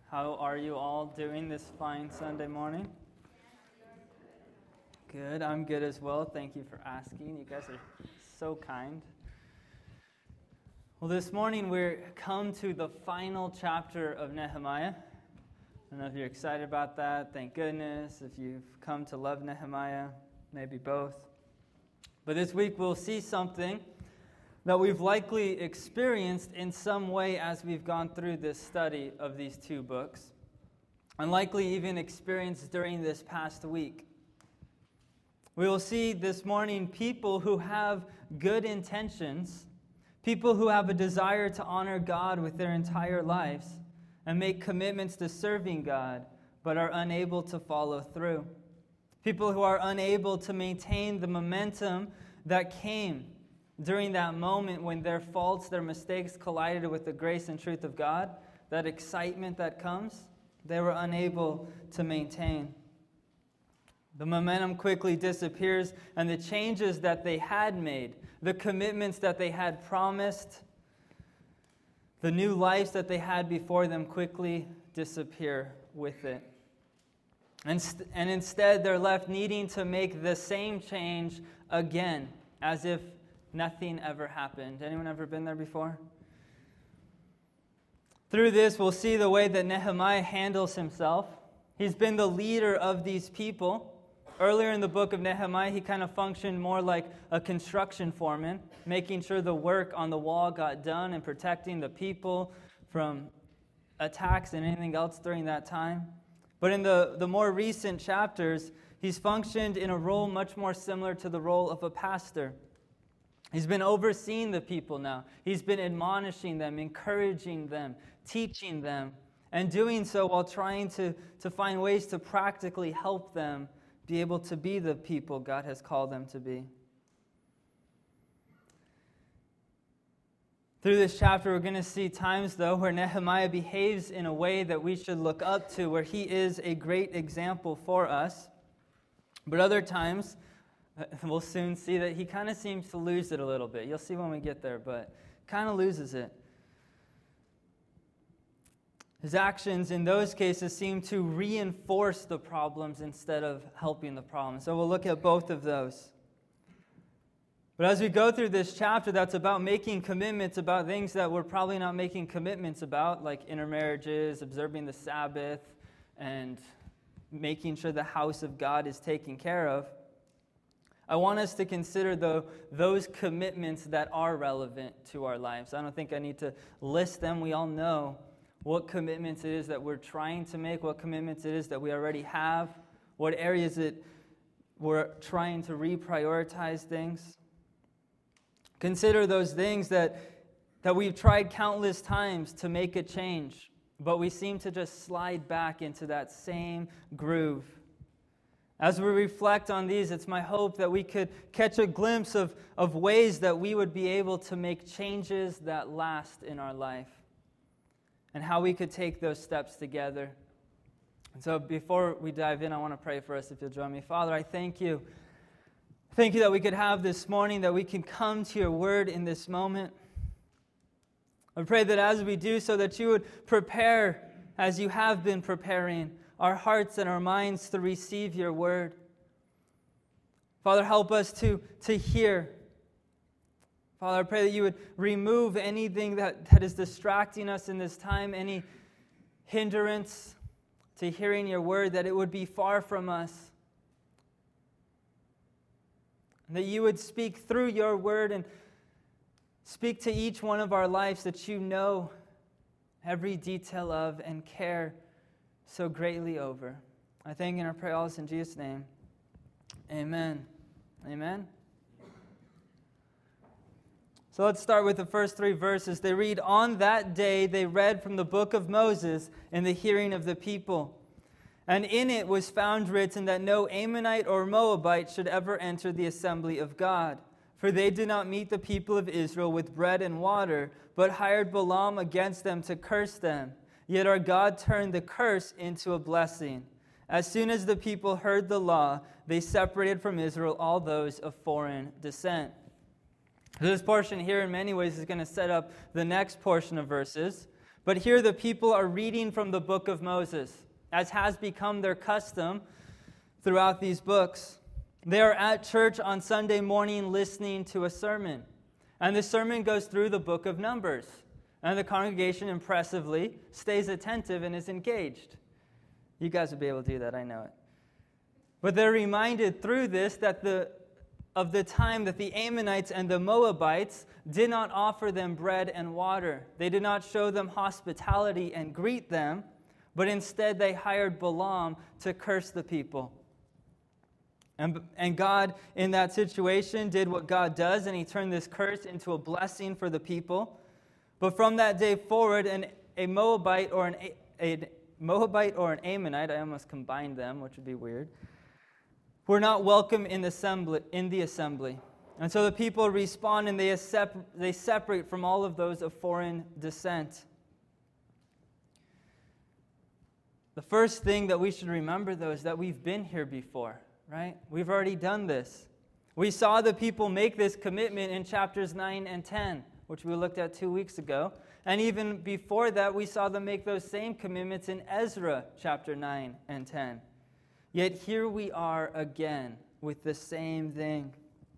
How are you all doing this fine Sunday morning? Good, I'm good as well. Thank you for asking. You guys are so kind. Well, this morning we're come to the final chapter of Nehemiah. I don't know if you're excited about that. Thank goodness. If you've come to love Nehemiah, maybe both. But this week we'll see something that we've likely experienced in some way as we've gone through this study of these two books, and likely even experienced during this past week. We will see this morning people who have good intentions, people who have a desire to honor God with their entire lives and make commitments to serving God, but are unable to follow through. People who are unable to maintain the momentum that came during that moment when their faults, their mistakes collided with the grace and truth of God, that excitement that comes, they were unable to maintain. The momentum quickly disappears, and the changes that they had made, the commitments that they had promised, the new lives that they had before them quickly disappear with it. And instead, they're left needing to make the same change again, as if nothing ever happened. Anyone ever been there before? Through this, we'll see the way that Nehemiah handles himself. He's been the leader of these people. Earlier in the book of Nehemiah, he kind of functioned more like a construction foreman, making sure the work on the wall got done and protecting the people from attacks and anything else during that time. But in the more recent chapters, he's functioned in a role much more similar to the role of a pastor. He's been overseeing the people now. He's been admonishing them, encouraging them, teaching them, and doing so while trying to find ways to practically help them be able to be the people God has called them to be. Through this chapter, we're going to see times, though, where Nehemiah behaves in a way that we should look up to, where he is a great example for us. But other times, we'll soon see that he kind of seems to lose it a little bit. You'll see when we get there, but kind of loses it. His actions in those cases seem to reinforce the problems instead of helping the problem. So we'll look at both of those. But as we go through this chapter that's about making commitments about things that we're probably not making commitments about, like intermarriages, observing the Sabbath, and making sure the house of God is taken care of, I want us to consider those commitments that are relevant to our lives. I don't think I need to list them. We all know what commitments it is that we're trying to make, what commitments it is that we already have, what areas we're trying to reprioritize things. Consider those things that we've tried countless times to make a change, but we seem to just slide back into that same groove. As we reflect on these, it's my hope that we could catch a glimpse of ways that we would be able to make changes that last in our life, and how we could take those steps together. And so before we dive in, I want to pray for us, if you'll join me. Father, I thank you. Thank you that we could have this morning, that we can come to your word in this moment. I pray that as we do so, that you would prepare, as you have been preparing, our hearts and our minds to receive your word. Father, help us to hear. Father, I pray that you would remove anything that is distracting us in this time, any hindrance to hearing your word, that it would be far from us. And that you would speak through your word and speak to each one of our lives that you know every detail of and care so greatly over. I thank and I pray all this in Jesus' name. Amen. Amen. So let's start with the first three verses. They read, "On that day they read from the book of Moses in the hearing of the people. And in it was found written that no Ammonite or Moabite should ever enter the assembly of God. For they did not meet the people of Israel with bread and water, but hired Balaam against them to curse them. Yet our God turned the curse into a blessing. As soon as the people heard the law, they separated from Israel all those of foreign descent." So this portion here in many ways is going to set up the next portion of verses. But here the people are reading from the book of Moses, as has become their custom throughout these books. They are at church on Sunday morning listening to a sermon. And the sermon goes through the book of Numbers. And the congregation impressively stays attentive and is engaged. You guys will be able to do that, I know it. But they're reminded through this of the time that the Ammonites and the Moabites did not offer them bread and water. They did not show them hospitality and greet them, but instead they hired Balaam to curse the people. And God, in that situation, did what God does, and he turned this curse into a blessing for the people. But from that day forward, a Moabite or an Ammonite, I almost combined them, which would be weird, were not welcome in the assembly. And so the people respond, and they separate from all of those of foreign descent. The first thing that we should remember, though, is that we've been here before, right? We've already done this. We saw the people make this commitment in chapters 9 and 10, which we looked at 2 weeks ago. And even before that, we saw them make those same commitments in Ezra chapter 9 and 10. Yet here we are again with the same thing.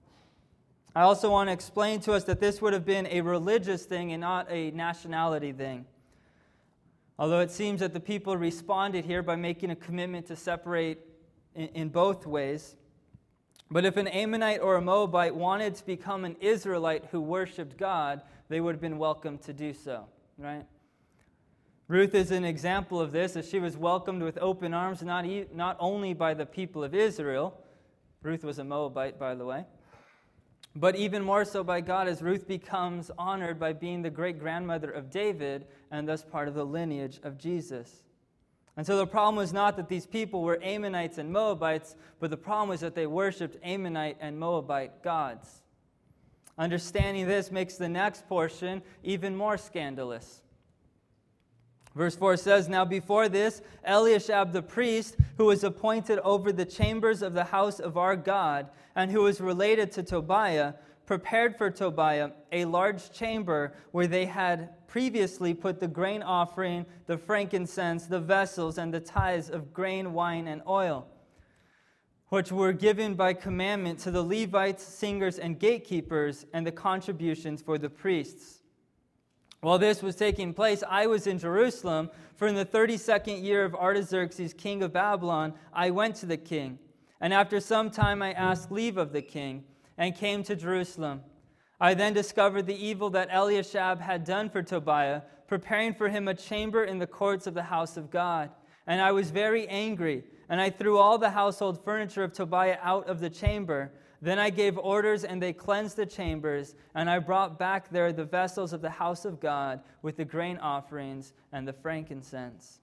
I also want to explain to us that this would have been a religious thing and not a nationality thing. Although it seems that the people responded here by making a commitment to separate in both ways. But if an Ammonite or a Moabite wanted to become an Israelite who worshiped God, they would have been welcome to do so, right? Ruth is an example of this, as she was welcomed with open arms, not only by the people of Israel. Ruth was a Moabite, by the way. But even more so by God, as Ruth becomes honored by being the great-grandmother of David and thus part of the lineage of Jesus. And so the problem was not that these people were Ammonites and Moabites, but the problem was that they worshipped Ammonite and Moabite gods. Understanding this makes the next portion even more scandalous. Verse 4 says, "Now before this, Eliashab the priest, who was appointed over the chambers of the house of our God, and who was related to Tobiah, prepared for Tobiah a large chamber where they had previously put the grain offering, the frankincense, the vessels, and the tithes of grain, wine, and oil, which were given by commandment to the Levites, singers, and gatekeepers, and the contributions for the priests. While this was taking place, I was in Jerusalem, for in the 32nd year of Artaxerxes, king of Babylon, I went to the king. And after some time I asked leave of the king, and came to Jerusalem. I then discovered the evil that Eliashab had done for Tobiah, preparing for him a chamber in the courts of the house of God. And I was very angry, and I threw all the household furniture of Tobiah out of the chamber. Then I gave orders, and they cleansed the chambers, and I brought back there the vessels of the house of God with the grain offerings and the frankincense."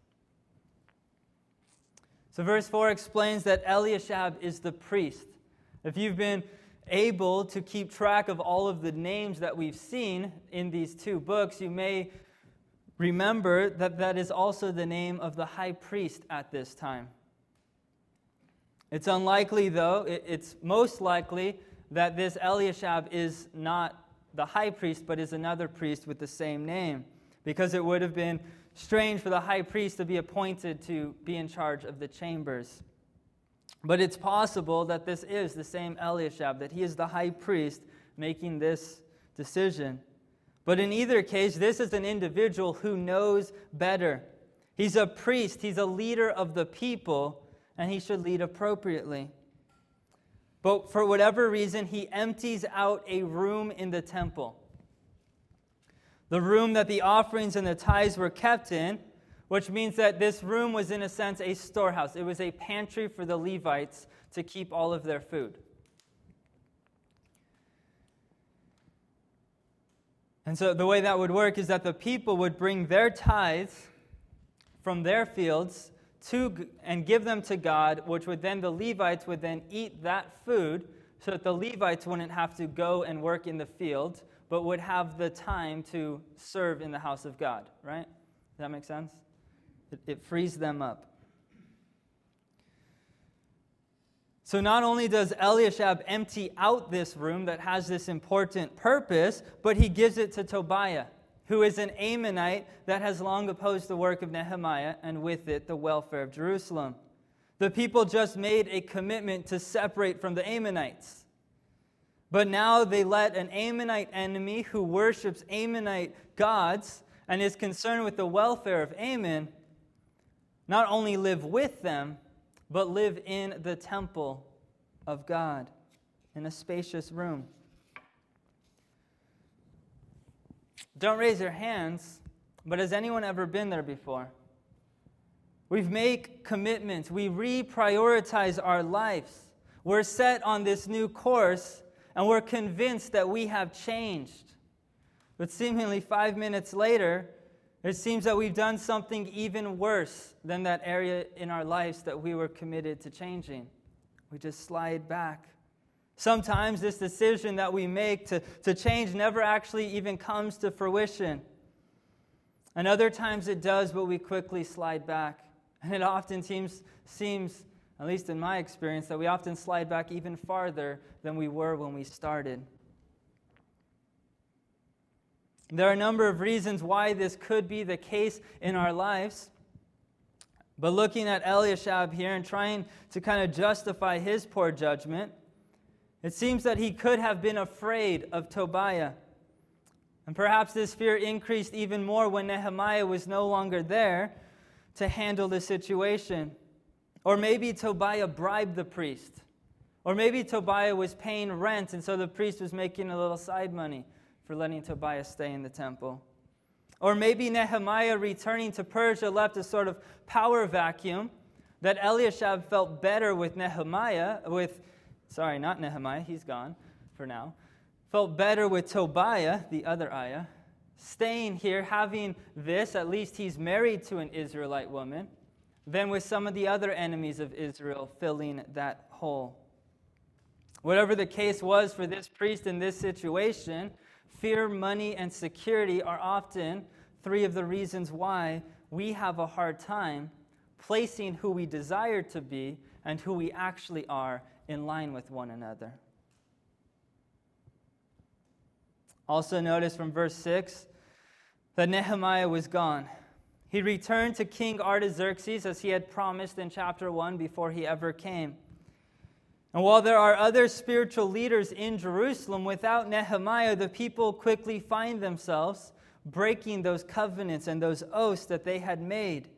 So verse 4 explains that Eliashab is the priest. If you've been able to keep track of all of the names that we've seen in these two books, you may remember that that is also the name of the high priest at this time. It's unlikely, though, it's most likely that this Eliashab is not the high priest, but is another priest with the same name, because it would have been strange for the high priest to be appointed to be in charge of the chambers. But it's possible that this is the same Eliashab, that he is the high priest making this decision. But in either case, this is an individual who knows better. He's a priest, he's a leader of the people, and he should lead appropriately. But for whatever reason, he empties out a room in the temple. The room that the offerings and the tithes were kept in, which means that this room was, in a sense, a storehouse. It was a pantry for the Levites to keep all of their food. And so the way that would work is that the people would bring their tithes from their fields and give them to God, which would then, the Levites would then eat that food, so that the Levites wouldn't have to go and work in the field, but would have the time to serve in the house of God, right? Does that make sense? It frees them up. So not only does Eliashab empty out this room that has this important purpose, but he gives it to Tobiah. who is an Ammonite that has long opposed the work of Nehemiah, and with it the welfare of Jerusalem. The people just made a commitment to separate from the Ammonites. But now they let an Ammonite enemy who worships Ammonite gods and is concerned with the welfare of Ammon not only live with them, but live in the temple of God, in a spacious room. Don't raise your hands, but has anyone ever been there before? We've made commitments. We reprioritize our lives. We're set on this new course, and we're convinced that we have changed. But seemingly 5 minutes later, it seems that we've done something even worse than that area in our lives that we were committed to changing. We just slide back. Sometimes this decision that we make to change never actually even comes to fruition. And other times it does, but we quickly slide back. And it often seems, at least in my experience, that we often slide back even farther than we were when we started. There are a number of reasons why this could be the case in our lives. But looking at Eliashib here and trying to kind of justify his poor judgment, it seems that he could have been afraid of Tobiah. And perhaps this fear increased even more when Nehemiah was no longer there to handle the situation. Or maybe Tobiah bribed the priest. Or maybe Tobiah was paying rent, and so the priest was making a little side money for letting Tobiah stay in the temple. Or maybe Nehemiah returning to Persia left a sort of power vacuum that Eliashib felt better with not Nehemiah, he's gone for now, felt better with Tobiah, the other ayah, staying here, having this, at least he's married to an Israelite woman, than with some of the other enemies of Israel filling that hole. Whatever the case was for this priest in this situation, fear, money, and security are often three of the reasons why we have a hard time placing who we desire to be and who we actually are in line with one another. Also notice from verse 6 that Nehemiah was gone. He returned to King Artaxerxes as he had promised in chapter 1 before he ever came. And while there are other spiritual leaders in Jerusalem, without Nehemiah, the people quickly find themselves breaking those covenants and those oaths that they had made,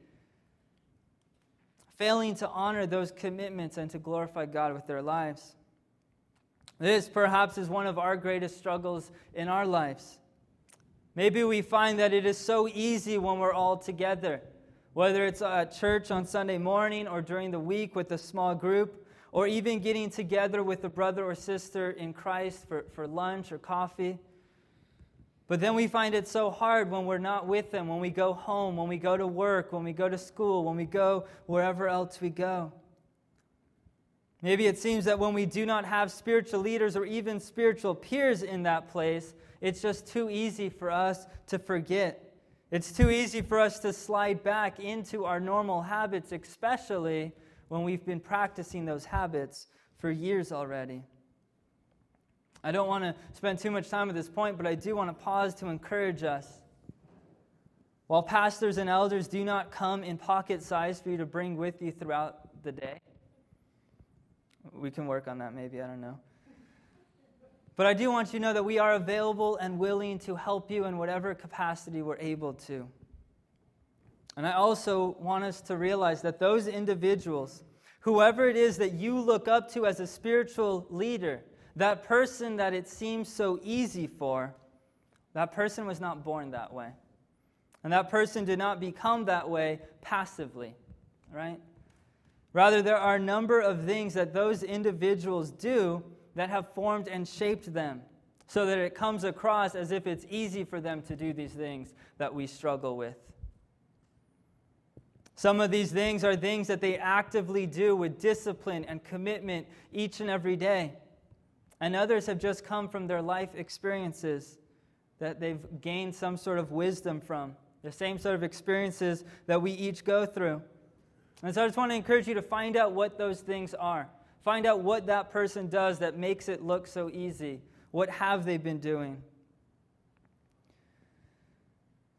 failing to honor those commitments and to glorify God with their lives. This perhaps is one of our greatest struggles in our lives. Maybe we find that it is so easy when we're all together, whether it's at church on Sunday morning or during the week with a small group, or even getting together with a brother or sister in Christ for lunch or coffee. But then we find it so hard when we're not with them, when we go home, when we go to work, when we go to school, when we go wherever else we go. Maybe it seems that when we do not have spiritual leaders or even spiritual peers in that place, it's just too easy for us to forget. It's too easy for us to slide back into our normal habits, especially when we've been practicing those habits for years already. I don't want to spend too much time at this point, but I do want to pause to encourage us. While pastors and elders do not come in pocket size for you to bring with you throughout the day, we can work on that maybe, I don't know. But I do want you to know that we are available and willing to help you in whatever capacity we're able to. And I also want us to realize that those individuals, whoever it is that you look up to as a spiritual leader, that person that it seems so easy for, that person was not born that way. And that person did not become that way passively, right? Rather, there are a number of things that those individuals do that have formed and shaped them so that it comes across as if it's easy for them to do these things that we struggle with. Some of these things are things that they actively do with discipline and commitment each and every day. And others have just come from their life experiences that they've gained some sort of wisdom from. The same sort of experiences that we each go through. And so I just want to encourage you to find out what those things are. Find out what that person does that makes it look so easy. What have they been doing?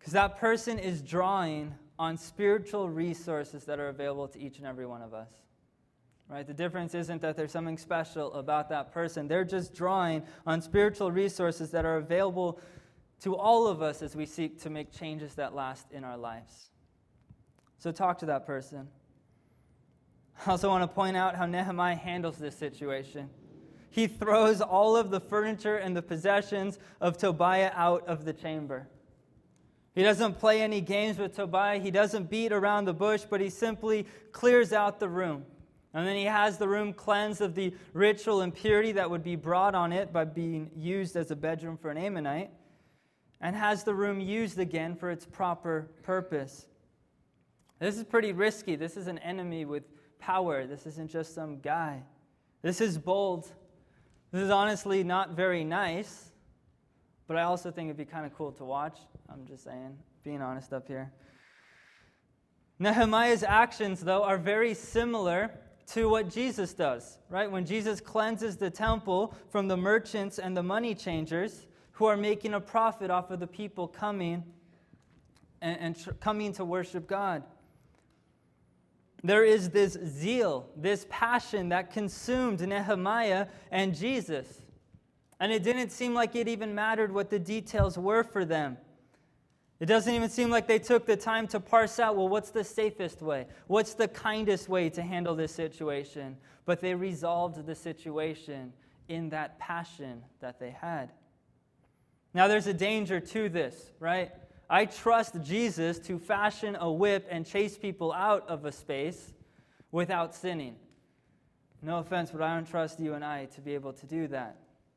Because that person is drawing on spiritual resources that are available to each and every one of us. Right? The difference isn't that there's something special about that person. They're just drawing on spiritual resources that are available to all of us as we seek to make changes that last in our lives. So talk to that person. I also want to point out how Nehemiah handles this situation. He throws all of the furniture and the possessions of Tobiah out of the chamber. He doesn't play any games with Tobiah. He doesn't beat around the bush, but he simply clears out the room. And then he has the room cleansed of the ritual impurity that would be brought on it by being used as a bedroom for an Ammonite, and has the room used again for its proper purpose. This is pretty risky. This is an enemy with power. This isn't just some guy. This is bold. This is honestly not very nice, but I also think it'd be kind of cool to watch. I'm just saying, being honest up here. Nehemiah's actions, though, are very similar to what Jesus does, right? When Jesus cleanses the temple from the merchants and the money changers who are making a profit off of the people coming and coming to worship God. There is this zeal, this passion that consumed Nehemiah and Jesus. And it didn't seem like it even mattered what the details were for them. It doesn't even seem like they took the time to parse out, well, what's the safest way? What's the kindest way to handle this situation? But they resolved the situation in that passion that they had. Now, there's a danger to this, right? I trust Jesus to fashion a whip and chase people out of a space without sinning. No offense, but I don't trust you and I to be able to do that.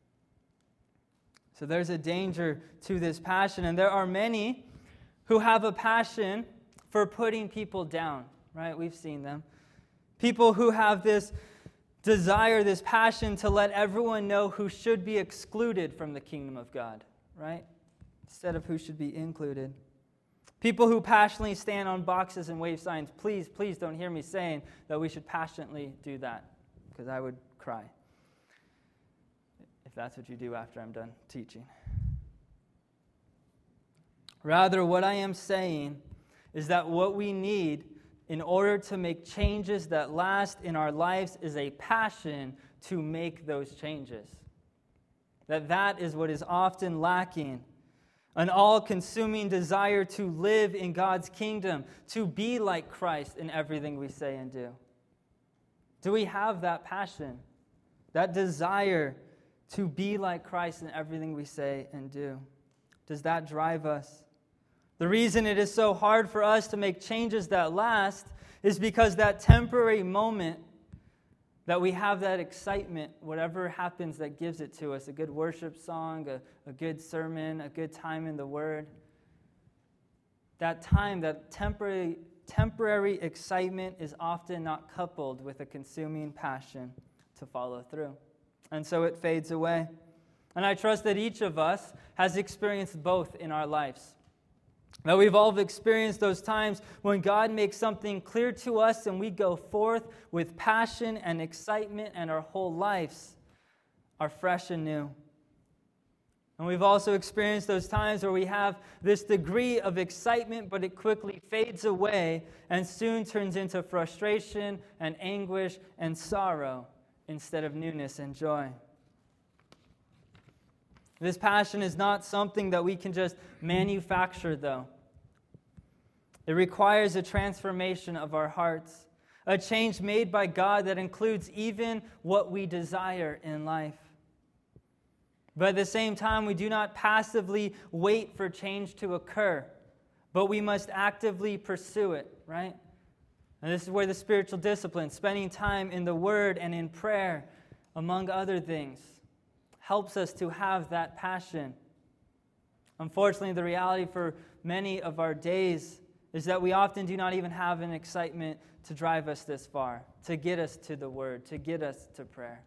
So there's a danger to this passion, and there are many who have a passion for putting people down, right? We've seen them. People who have this desire, this passion to let everyone know who should be excluded from the kingdom of God, right? Instead of who should be included. People who passionately stand on boxes and wave signs. Please, please don't hear me saying that we should passionately do that, because I would cry if that's what you do after I'm done teaching. Rather, what I am saying is that what we need in order to make changes that last in our lives is a passion to make those changes. That is what is often lacking. An all-consuming desire to live in God's kingdom, to be like Christ in everything we say and do. Do we have that passion, that desire to be like Christ in everything we say and do? Does that drive us? The reason it is so hard for us to make changes that last is because that temporary moment that we have that excitement, whatever happens that gives it to us, a good worship song, a good sermon, a good time in the Word, that time, that temporary excitement is often not coupled with a consuming passion to follow through. And so it fades away. And I trust that each of us has experienced both in our lives. That we've all experienced those times when God makes something clear to us and we go forth with passion and excitement and our whole lives are fresh and new. And we've also experienced those times where we have this degree of excitement, but it quickly fades away and soon turns into frustration and anguish and sorrow instead of newness and joy. This passion is not something that we can just manufacture, though. It requires a transformation of our hearts, a change made by God that includes even what we desire in life. But at the same time, we do not passively wait for change to occur, but we must actively pursue it, right? And this is where the spiritual discipline, spending time in the Word and in prayer, among other things, helps us to have that passion. Unfortunately, the reality for many of our days is that we often do not even have an excitement to drive us this far, to get us to the Word, to get us to prayer.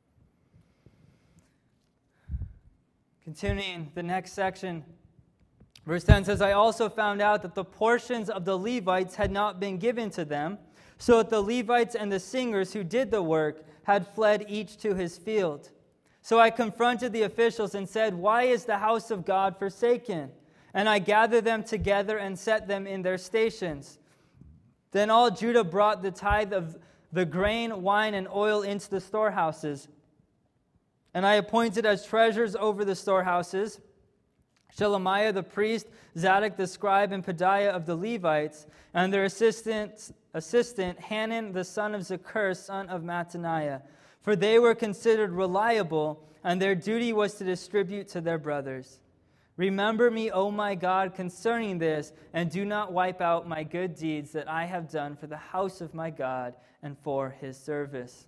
Continuing the next section, verse 10 says, I also found out that the portions of the Levites had not been given to them, so that the Levites and the singers who did the work had fled each to his field. So I confronted the officials and said, why is the house of God forsaken? and I gathered them together and set them in their stations. Then all Judah brought the tithe of the grain, wine, and oil into the storehouses. And I appointed as treasurers over the storehouses Shelemiah the priest, Zadok the scribe, and Pedaiah of the Levites, and their assistant Hanan the son of Zakur, son of Mattaniah. For they were considered reliable, and their duty was to distribute to their brothers. Remember me, O my God, concerning this, and do not wipe out my good deeds that I have done for the house of my God and for his service.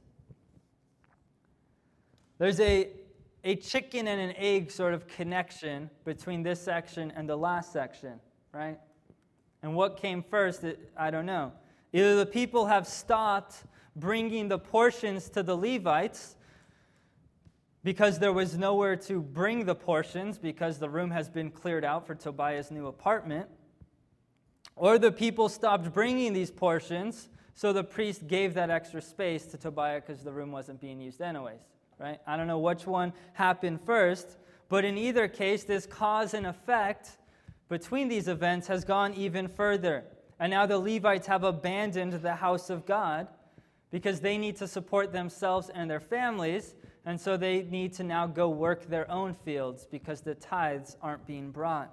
There's a chicken and an egg sort of connection between this section and the last section, right? And what came first, I don't know. Either the people have stopped bringing the portions to the Levites because there was nowhere to bring the portions because the room has been cleared out for Tobiah's new apartment, or the people stopped bringing these portions, so the priest gave that extra space to Tobiah because the room wasn't being used anyways. Right? I don't know which one happened first, but in either case, this cause and effect between these events has gone even further. And now the Levites have abandoned the house of God because they need to support themselves and their families, and so they need to now go work their own fields because the tithes aren't being brought.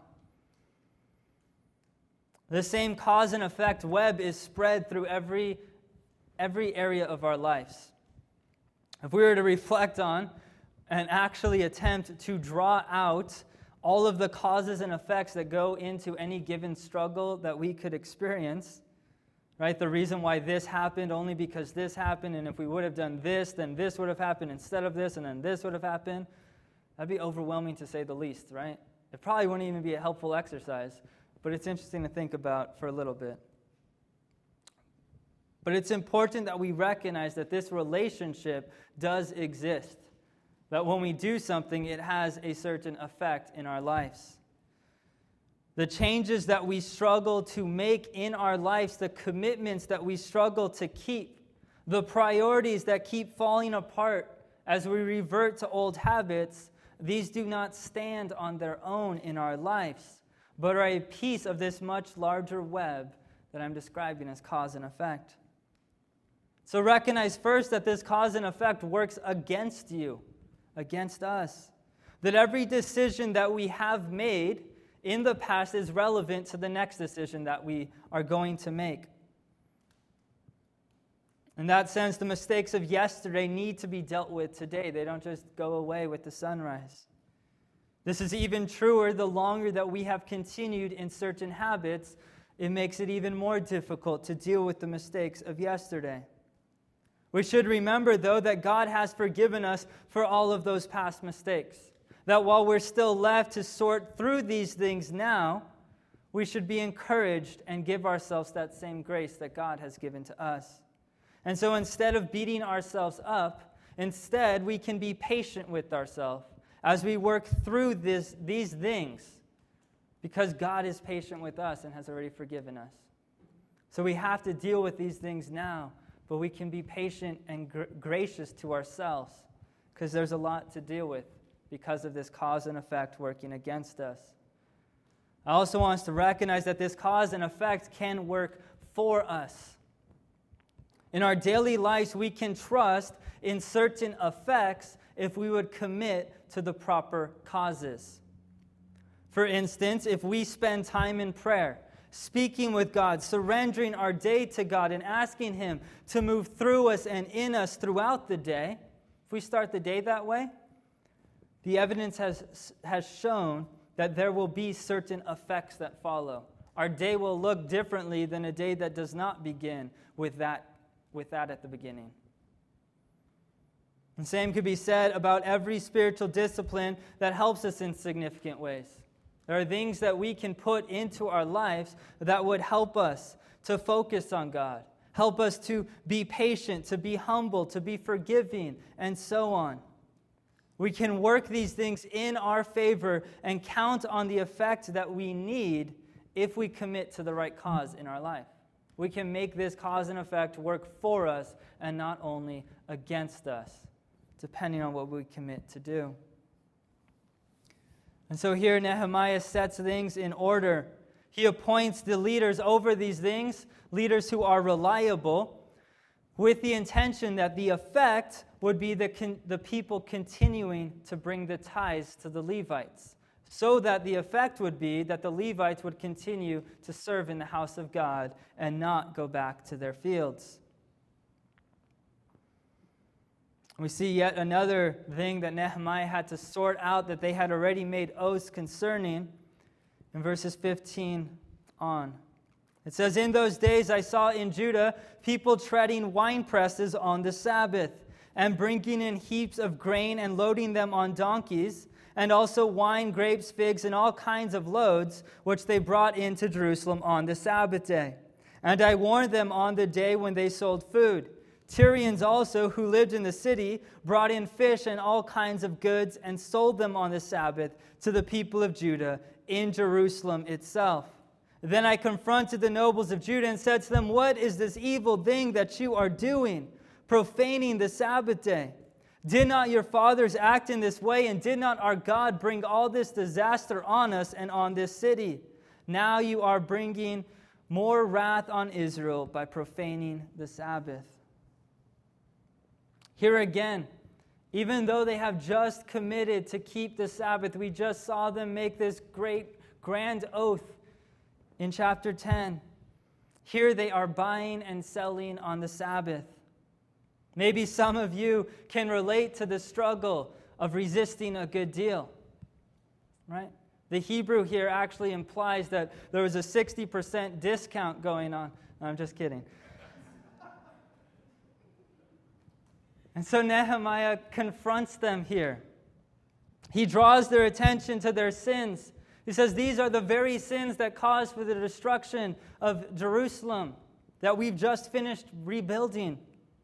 The same cause and effect web is spread through every area of our lives. If we were to reflect on and actually attempt to draw out all of the causes and effects that go into any given struggle that we could experience, right? The reason why this happened only because this happened, and if we would have done this, then this would have happened instead of this, and then this would have happened. That'd be overwhelming to say the least, right? It probably wouldn't even be a helpful exercise, but it's interesting to think about for a little bit. But it's important that we recognize that this relationship does exist. That when we do something, it has a certain effect in our lives. The changes that we struggle to make in our lives, the commitments that we struggle to keep, the priorities that keep falling apart as we revert to old habits, these do not stand on their own in our lives, but are a piece of this much larger web that I'm describing as cause and effect. So recognize first that this cause and effect works against you, against us. That every decision that we have made in the past is relevant to the next decision that we are going to make. In that sense, the mistakes of yesterday need to be dealt with today. They don't just go away with the sunrise. This is even truer the longer that we have continued in certain habits. It makes it even more difficult to deal with the mistakes of yesterday. We should remember, though, that God has forgiven us for all of those past mistakes. That while we're still left to sort through these things now, we should be encouraged and give ourselves that same grace that God has given to us. And so instead of beating ourselves up, instead we can be patient with ourselves as we work through these things, because God is patient with us and has already forgiven us. So we have to deal with these things now, but we can be patient and gracious to ourselves because there's a lot to deal with because of this cause and effect working against us. I also want us to recognize that this cause and effect can work for us. In our daily lives, we can trust in certain effects if we would commit to the proper causes. For instance, if we spend time in prayer, speaking with God, surrendering our day to God, and asking Him to move through us and in us throughout the day, if we start the day that way, the evidence has shown that there will be certain effects that follow. Our day will look differently than a day that does not begin with that at the beginning. The same could be said about every spiritual discipline that helps us in significant ways. There are things that we can put into our lives that would help us to focus on God, help us to be patient, to be humble, to be forgiving, and so on. We can work these things in our favor and count on the effect that we need if we commit to the right cause in our life. We can make this cause and effect work for us and not only against us, depending on what we commit to do. And so here Nehemiah sets things in order. He appoints the leaders over these things, leaders who are reliable, with the intention that the effect would be the people continuing to bring the tithes to the Levites, so that the effect would be that the Levites would continue to serve in the house of God and not go back to their fields. We see yet another thing that Nehemiah had to sort out that they had already made oaths concerning in verses 15 on. It says, "In those days I saw in Judah people treading wine presses on the Sabbath, and bringing in heaps of grain and loading them on donkeys, and also wine, grapes, figs, and all kinds of loads, which they brought into Jerusalem on the Sabbath day. And I warned them on the day when they sold food. Tyrians also, who lived in the city, brought in fish and all kinds of goods and sold them on the Sabbath to the people of Judah in Jerusalem itself. Then I confronted the nobles of Judah and said to them, 'What is this evil thing that you are doing, profaning the Sabbath day? Did not your fathers act in this way, and did not our God bring all this disaster on us and on this city? Now you are bringing more wrath on Israel by profaning the Sabbath.'" Here again, even though they have just committed to keep the Sabbath, we just saw them make this great grand oath in chapter 10. Here they are buying and selling on the Sabbath. Maybe some of you can relate to the struggle of resisting a good deal, right? The Hebrew here actually implies that there was a 60% discount going on. No, I'm just kidding. And so Nehemiah confronts them here. He draws their attention to their sins. He says, these are the very sins that caused for the destruction of Jerusalem that we've just finished rebuilding.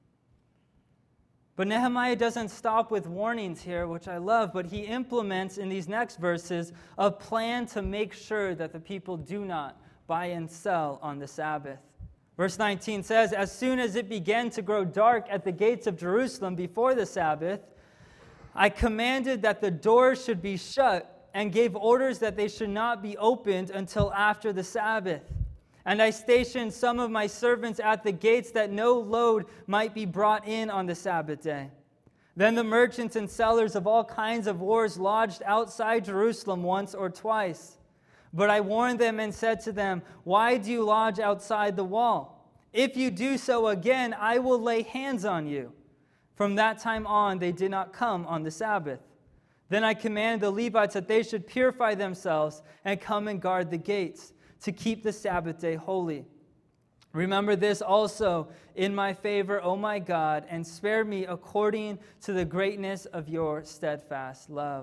But Nehemiah doesn't stop with warnings here, which I love, but he implements in these next verses a plan to make sure that the people do not buy and sell on the Sabbath. Verse 19 says, "As soon as it began to grow dark at the gates of Jerusalem before the Sabbath, I commanded that the doors should be shut and gave orders that they should not be opened until after the Sabbath. And I stationed some of my servants at the gates that no load might be brought in on the Sabbath day. Then the merchants and sellers of all kinds of wares lodged outside Jerusalem once or twice. But I warned them and said to them, 'Why do you lodge outside the wall? If you do so again, I will lay hands on you.' From that time on, they did not come on the Sabbath. Then I commanded the Levites that they should purify themselves and come and guard the gates, to keep the Sabbath day holy. Remember this also in my favor, O my God, and spare me according to the greatness of your steadfast love."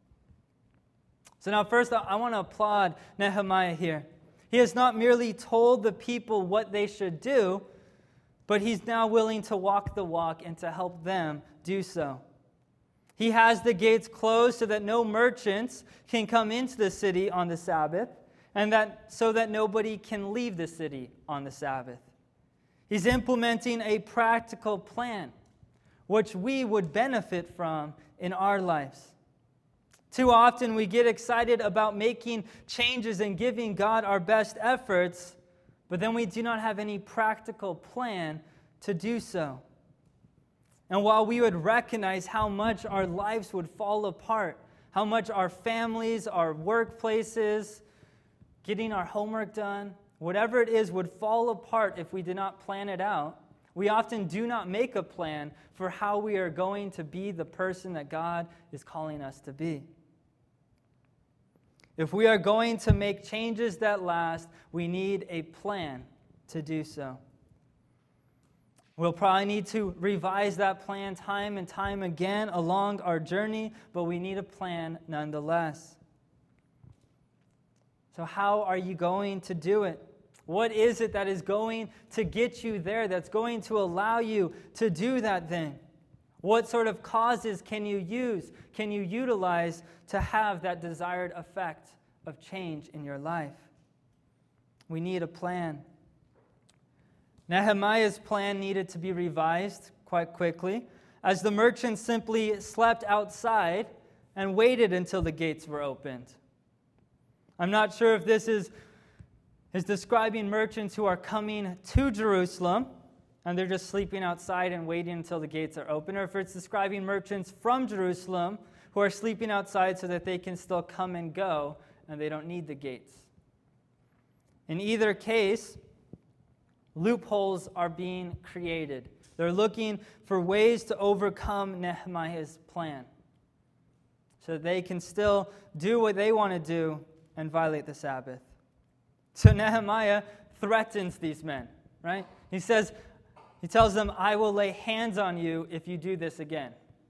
So now first, I want to applaud Nehemiah here. He has not merely told the people what they should do, but he's now willing to walk the walk and to help them do so. He has the gates closed so that no merchants can come into the city on the Sabbath, and so that nobody can leave the city on the Sabbath. He's implementing a practical plan, which we would benefit from in our lives. Too often we get excited about making changes and giving God our best efforts, but then we do not have any practical plan to do so. And while we would recognize how much our lives would fall apart, how much our families, our workplaces, getting our homework done, whatever it is would fall apart if we did not plan it out, we often do not make a plan for how we are going to be the person that God is calling us to be. If we are going to make changes that last, we need a plan to do so. We'll probably need to revise that plan time and time again along our journey, but we need a plan nonetheless. So how are you going to do it? What is it that is going to get you there, that's going to allow you to do that thing? What sort of causes can you utilize to have that desired effect of change in your life? We need a plan. Nehemiah's plan needed to be revised quite quickly. As the merchants simply slept outside, and waited until the gates were opened. I'm not sure if this is describing merchants who are coming to Jerusalem and they're just sleeping outside and waiting until the gates are open, or if it's describing merchants from Jerusalem who are sleeping outside so that they can still come and go and they don't need the gates. In either case, loopholes are being created. They're looking for ways to overcome Nehemiah's plan so that they can still do what they want to do and violate the Sabbath. So Nehemiah threatens these men, right? He tells them, I will lay hands on you if you do this again.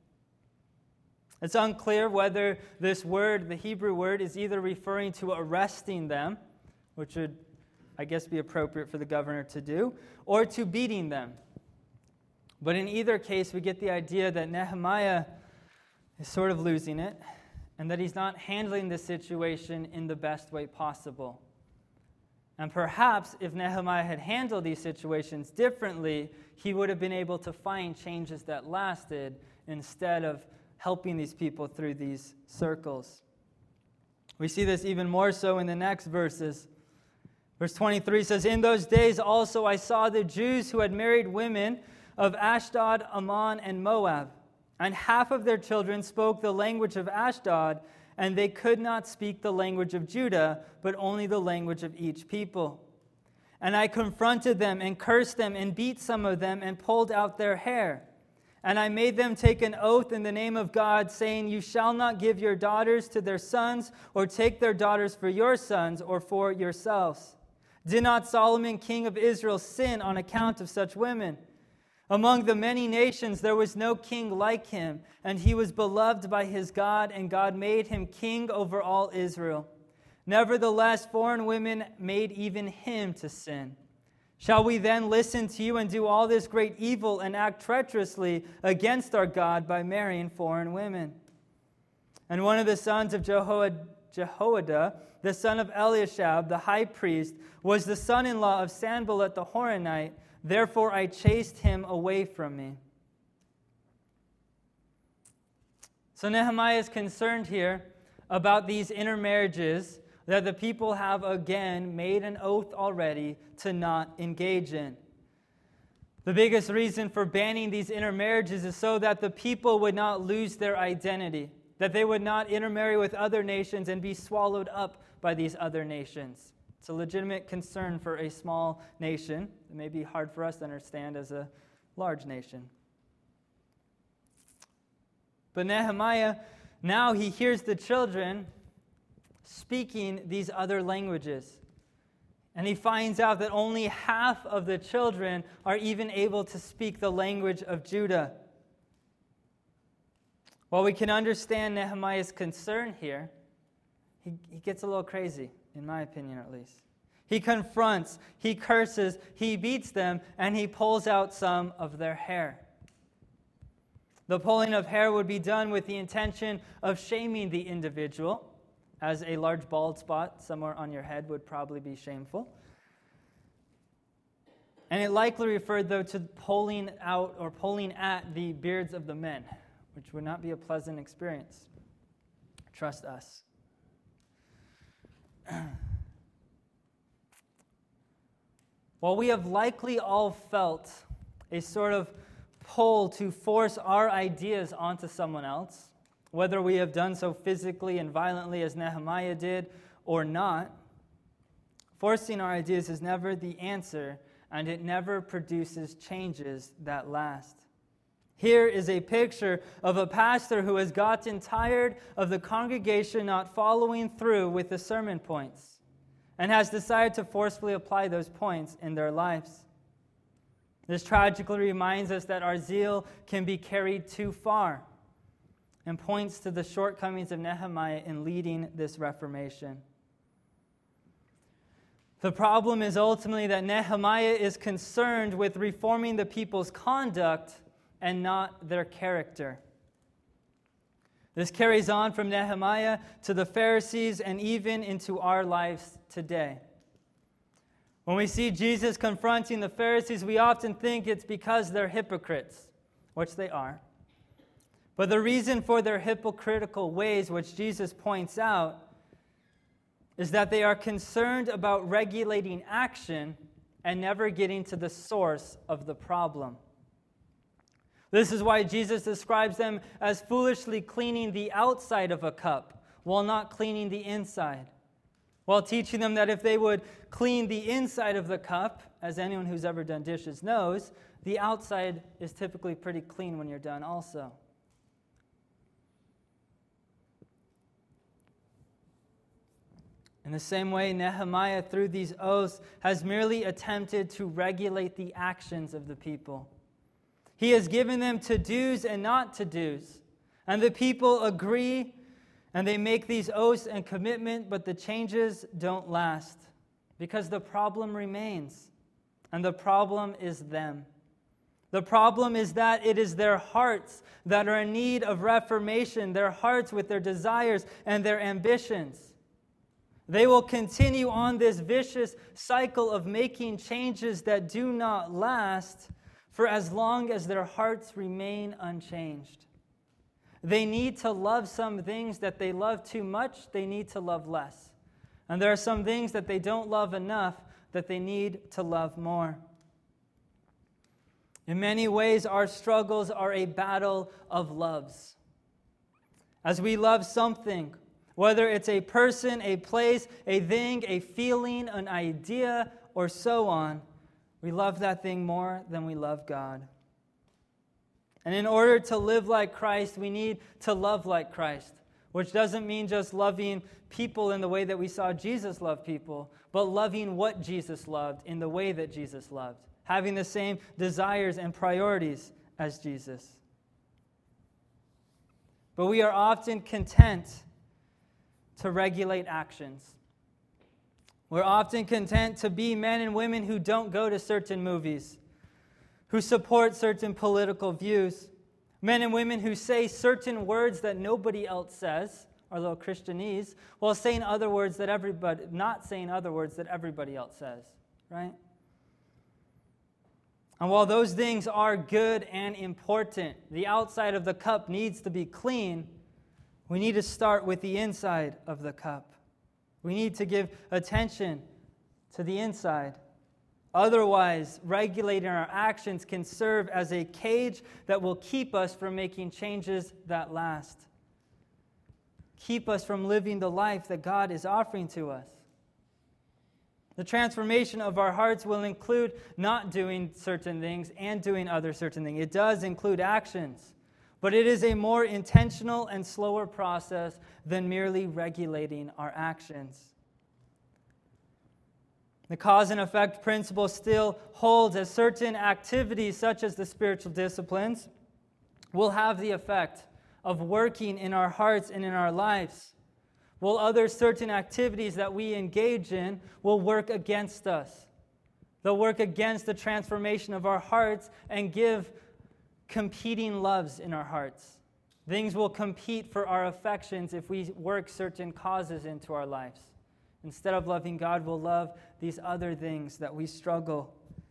It's unclear whether this word, the Hebrew word, is either referring to arresting them, which would, I guess, be appropriate for the governor to do, or to beating them. But in either case, we get the idea that Nehemiah is sort of losing it, and that he's not handling the situation in the best way possible. And perhaps if Nehemiah had handled these situations differently, he would have been able to find changes that lasted instead of helping these people through these circles. We see this even more so in the next verses. Verse 23 says, In those days also I saw the Jews who had married women of Ashdod, Ammon, and Moab, and half of their children spoke the language of Ashdod, and they could not speak the language of Judah, but only the language of each people. And I confronted them and cursed them and beat some of them and pulled out their hair. And I made them take an oath in the name of God, saying, You shall not give your daughters to their sons, or take their daughters for your sons, or for yourselves. Did not Solomon, king of Israel, sin on account of such women? Among the many nations there was no king like him, and he was beloved by his God, and God made him king over all Israel. Nevertheless, foreign women made even him to sin. Shall we then listen to you and do all this great evil and act treacherously against our God by marrying foreign women? And one of the sons of Jehoiada, the son of Eliashib, the high priest, was the son-in-law of Sanballat the Horonite. Therefore I chased him away from me. So Nehemiah is concerned here about these intermarriages that the people have again made an oath already to not engage in. The biggest reason for banning these intermarriages is so that the people would not lose their identity, that they would not intermarry with other nations and be swallowed up by these other nations. It's a legitimate concern for a small nation. It may be hard for us to understand as a large nation. But Nehemiah, now he hears the children speaking these other languages. And he finds out that only half of the children are even able to speak the language of Judah. While we can understand Nehemiah's concern here, he gets a little crazy, in my opinion at least. He confronts, he curses, he beats them, and he pulls out some of their hair. The pulling of hair would be done with the intention of shaming the individual, as a large bald spot somewhere on your head would probably be shameful. And it likely referred, though, to pulling out or pulling at the beards of the men, which would not be a pleasant experience. Trust us. While we have likely all felt a sort of pull to force our ideas onto someone else, whether we have done so physically and violently as Nehemiah did or not, forcing our ideas is never the answer, and it never produces changes that last. Here is a picture of a pastor who has gotten tired of the congregation not following through with the sermon points and has decided to forcefully apply those points in their lives. This tragically reminds us that our zeal can be carried too far and points to the shortcomings of Nehemiah in leading this reformation. The problem is ultimately that Nehemiah is concerned with reforming the people's conduct and not their character. This carries on from Nehemiah to the Pharisees and even into our lives today. When we see Jesus confronting the Pharisees, we often think it's because they're hypocrites, which they are. But the reason for their hypocritical ways, which Jesus points out, is that they are concerned about regulating action and never getting to the source of the problem. This is why Jesus describes them as foolishly cleaning the outside of a cup while not cleaning the inside, while teaching them that if they would clean the inside of the cup, as anyone who's ever done dishes knows, the outside is typically pretty clean when you're done also. In the same way, Nehemiah, through these oaths, has merely attempted to regulate the actions of the people. He has given them to-dos and not to-dos. And the people agree, and they make these oaths and commitment, but the changes don't last, because the problem remains. And the problem is them. The problem is that it is their hearts that are in need of reformation, their hearts with their desires and their ambitions. They will continue on this vicious cycle of making changes that do not last for as long as their hearts remain unchanged. They need to love some things that they love too much, they need to love less. And there are some things that they don't love enough that they need to love more. In many ways, our struggles are a battle of loves. As we love something, whether it's a person, a place, a thing, a feeling, an idea, or so on, we love that thing more than we love God. And in order to live like Christ, we need to love like Christ, which doesn't mean just loving people in the way that we saw Jesus love people, but loving what Jesus loved in the way that Jesus loved, having the same desires and priorities as Jesus. But we are often content to regulate actions. We're often content to be men and women who don't go to certain movies, who support certain political views, men and women who say certain words that nobody else says, our little Christianese, while saying other words that not saying other words that everybody else says, right? And while those things are good and important, the outside of the cup needs to be clean. We need to start with the inside of the cup. We need to give attention to the inside. Otherwise, regulating our actions can serve as a cage that will keep us from making changes that last. Keep us from living the life that God is offering to us. The transformation of our hearts will include not doing certain things and doing other certain things. It does include actions. But it is a more intentional and slower process than merely regulating our actions. The cause and effect principle still holds as certain activities, such as the spiritual disciplines, will have the effect of working in our hearts and in our lives, while other certain activities that we engage in will work against us. They'll work against the transformation of our hearts and give competing loves in our hearts. Things will compete for our affections if we work certain causes into our lives. Instead of loving God, we'll love these other things that we struggle.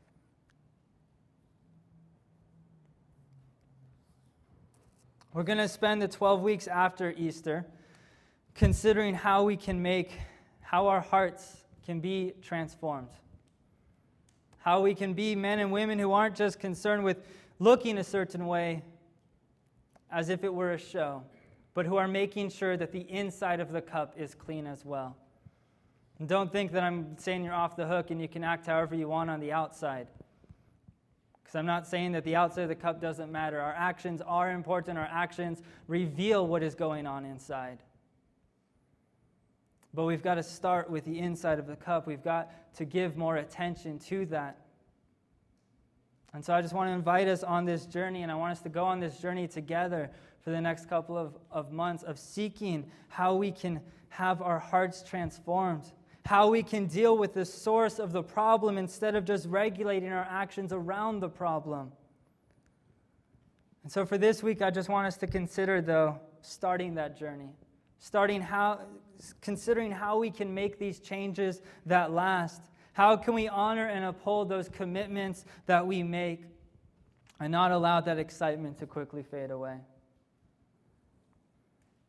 We're going to spend the 12 weeks after Easter considering how our hearts can be transformed. How we can be men and women who aren't just concerned with looking a certain way as if it were a show, but who are making sure that the inside of the cup is clean as well. And don't think that I'm saying you're off the hook and you can act however you want on the outside. Because I'm not saying that the outside of the cup doesn't matter. Our actions are important. Our actions reveal what is going on inside. But we've got to start with the inside of the cup. We've got to give more attention to that. And so I just want to invite us on this journey, and I want us to go on this journey together for the next couple of months of seeking how we can have our hearts transformed, how we can deal with the source of the problem instead of just regulating our actions around the problem. And so for this week, I just want us to consider, though, starting that journey, considering how we can make these changes that last. How can we honor and uphold those commitments that we make and not allow that excitement to quickly fade away?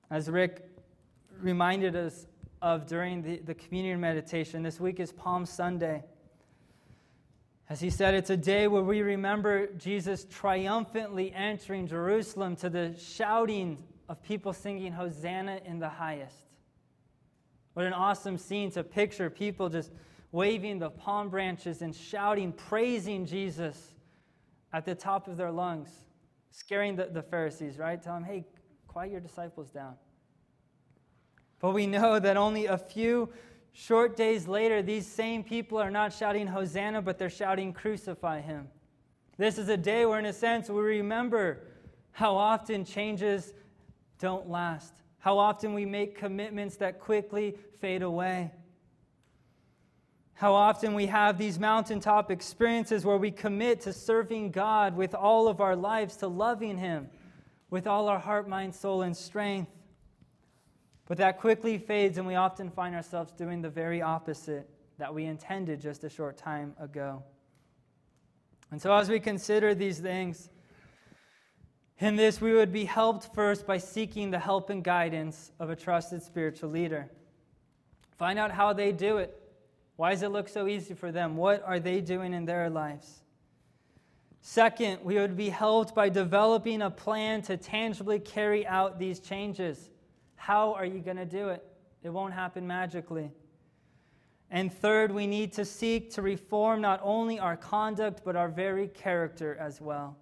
As Rick reminded us of during the communion meditation, this week is Palm Sunday. As he said, it's a day where we remember Jesus triumphantly entering Jerusalem to the shouting of people singing Hosanna in the highest. What an awesome scene to picture, people just waving the palm branches and shouting, praising Jesus at the top of their lungs, scaring the Pharisees, right? Tell them, hey, quiet your disciples down. But we know that only a few short days later, these same people are not shouting Hosanna, but they're shouting, crucify him. This is a day where, in a sense, we remember how often changes don't last, how often we make commitments that quickly fade away, how often we have these mountaintop experiences where we commit to serving God with all of our lives, to loving him with all our heart, mind, soul, and strength. But that quickly fades, and we often find ourselves doing the very opposite that we intended just a short time ago. And so as we consider these things, in this we would be helped first by seeking the help and guidance of a trusted spiritual leader. Find out how they do it. Why does it look so easy for them? What are they doing in their lives? Second, we would be helped by developing a plan to tangibly carry out these changes. How are you going to do it? It won't happen magically. And third, we need to seek to reform not only our conduct, but our very character as well.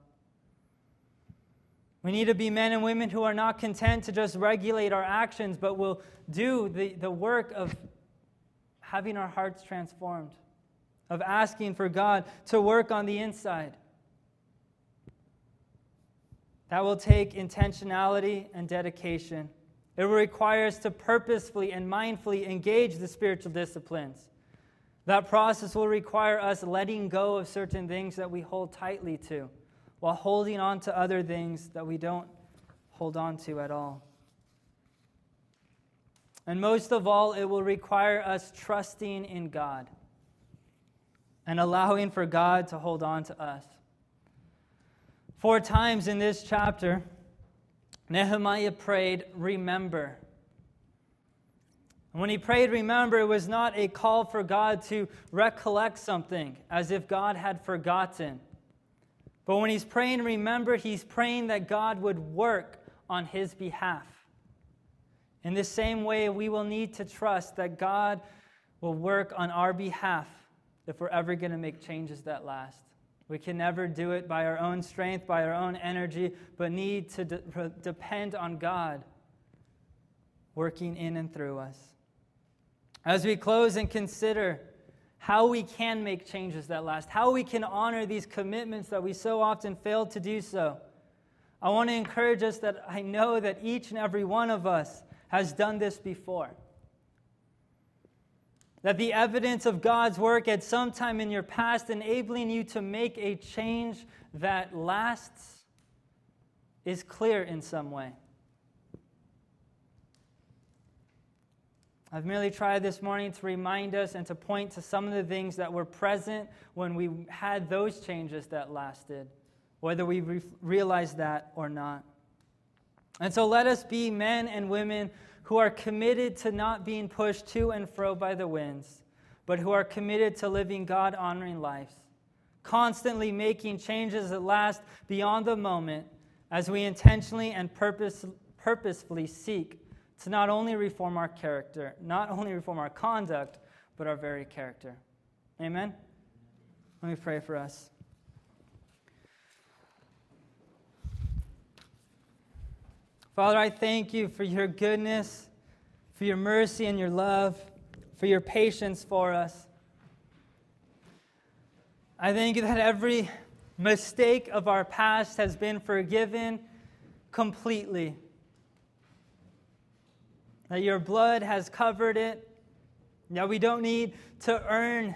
We need to be men and women who are not content to just regulate our actions, but will do the work of having our hearts transformed, of asking for God to work on the inside. That will take intentionality and dedication. It will require us to purposefully and mindfully engage the spiritual disciplines. That process will require us letting go of certain things that we hold tightly to, while holding on to other things that we don't hold on to at all. And most of all, it will require us trusting in God and allowing for God to hold on to us. 4 times in this chapter, Nehemiah prayed, remember. And when he prayed, remember, it was not a call for God to recollect something as if God had forgotten. But when he's praying, remember, he's praying that God would work on his behalf. In the same way, we will need to trust that God will work on our behalf if we're ever going to make changes that last. We can never do it by our own strength, by our own energy, but need to depend on God working in and through us. As we close and consider how we can make changes that last, how we can honor these commitments that we so often fail to do so, I want to encourage us that I know that each and every one of us has done this before. That the evidence of God's work at some time in your past enabling you to make a change that lasts is clear in some way. I've merely tried this morning to remind us and to point to some of the things that were present when we had those changes that lasted, whether we realize that or not. And so let us be men and women who are committed to not being pushed to and fro by the winds, but who are committed to living God-honoring lives, constantly making changes that last beyond the moment as we intentionally and purposefully seek to not only reform our character, not only reform our conduct, but our very character. Amen? Let me pray for us. Father, I thank you for your goodness, for your mercy and your love, for your patience for us. I thank you that every mistake of our past has been forgiven completely. That your blood has covered it. That we don't need to earn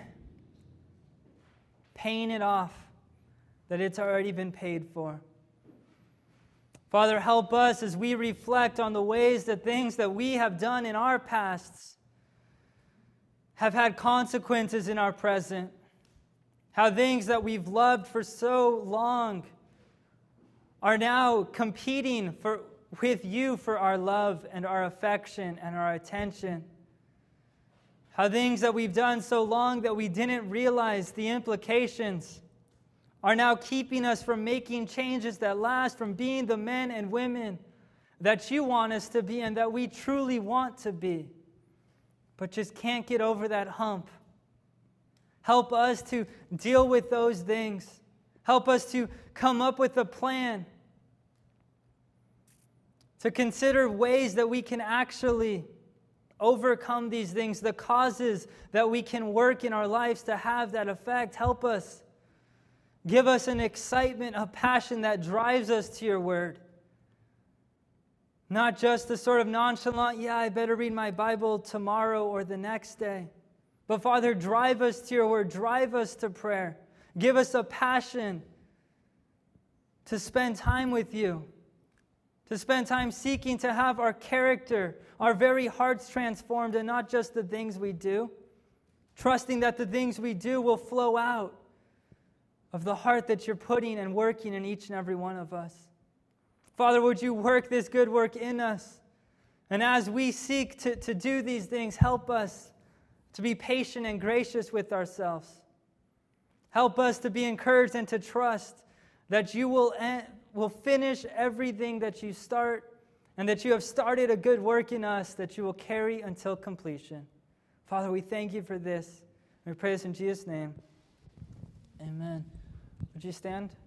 paying it off. That it's already been paid for. Father, help us as we reflect on the ways that things that we have done in our pasts have had consequences in our present. How things that we've loved for so long are now competing with you for our love and our affection and our attention. How things that we've done so long that we didn't realize the implications are now keeping us from making changes that last, from being the men and women that you want us to be and that we truly want to be, but just can't get over that hump. Help us to deal with those things. Help us to come up with a plan, to consider ways that we can actually overcome these things, the causes that we can work in our lives to have that effect. Help us. Give us an excitement, a passion that drives us to your word. Not just the sort of nonchalant, I better read my Bible tomorrow or the next day. But Father, drive us to your word. Drive us to prayer. Give us a passion to spend time with you, to spend time seeking to have our character, our very hearts transformed, and not just the things we do, trusting that the things we do will flow out of the heart that you're putting and working in each and every one of us. Father, would you work this good work in us? And as we seek to do these things, help us to be patient and gracious with ourselves. Help us to be encouraged and to trust that you will finish everything that you start, and that you have started a good work in us that you will carry until completion. Father, we thank you for this. We pray this in Jesus' name. Amen. Would you stand?